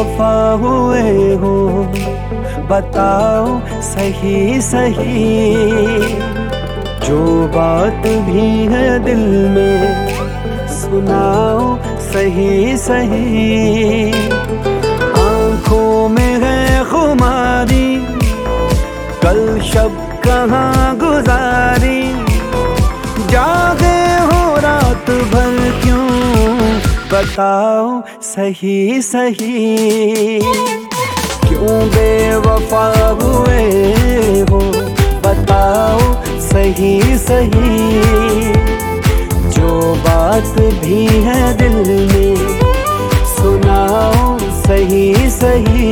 बेवफा हुए हो, बताओ सही सही। जो बात भी है दिल में, सुनाओ सही सही। आंखों में है खुमारी, कल शब कहाँ गुजारी। जागे हो रात भर क्यों, बताओ सही सही। क्यों बेवफा हुए हो, बताओ सही सही। जो बात भी है दिल में, सुनाओ सही सही।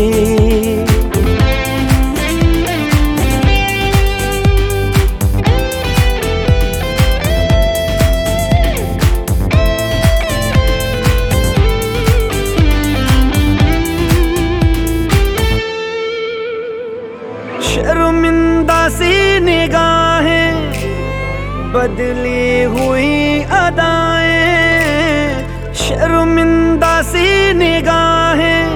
शर्मिंदा सी निगाहें, बदली हुई अदाएं। शर्मिंदा सी निगाहें,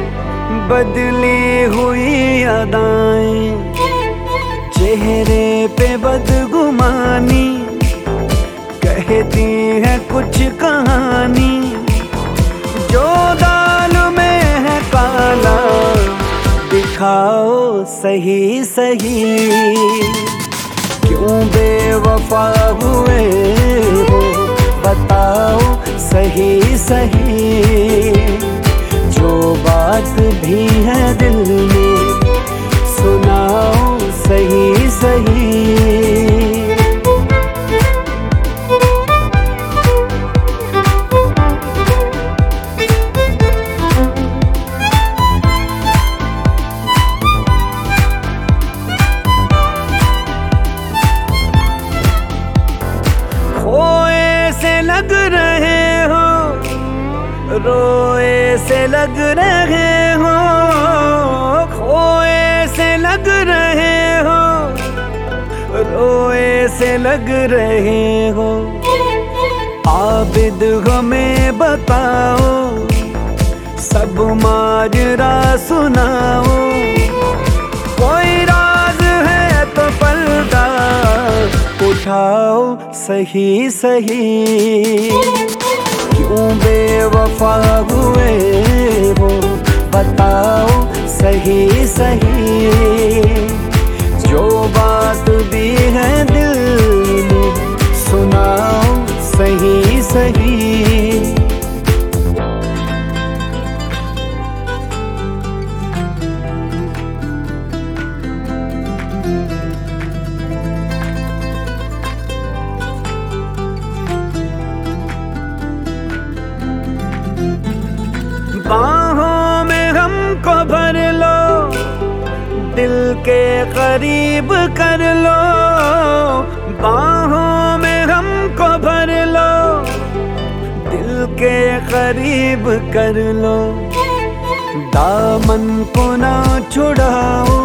बदली हुई अदाएं। चेहरे पे बदगुमानी, कहती है कुछ कहानी। जो दाल में है काला, दिखाओ सही सही। क्यों बेवफा हुए हो, बताओ सही सही। जो बात भी है दिल में, सुनाओ सही सही। खोए से लग रहे हो, रोए से लग रहे हो। खोए से लग रहे हो, रोए से लग रहे हो। आबिद हमें बताओ, सब माजरा सुनाओ। कोई राज है तो पर्दा उठाओ सही सही। क्यों बेवफा हुए हो, बताओ सही सही। जो बात भी है दिल में, सुनाओ सही सही। बाहों में हमको भर लो, दिल के करीब कर लो। बाहों में हमको भर लो, दिल के करीब कर लो। दामन को ना छुड़ाओ,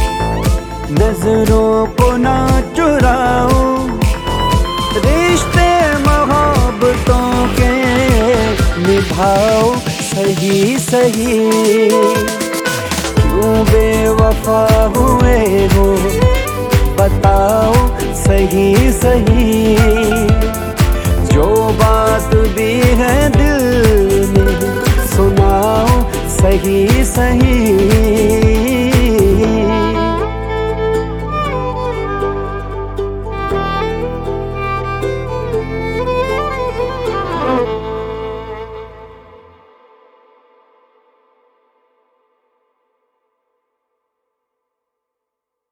नजरों को ना चुराओ। रिश्ते मोहब्बतों के निभाओ सही सही। क्यों बेवफा हुए हो, बताओ सही सही। जो बात भी है दिल में, सुनाओ सही सही।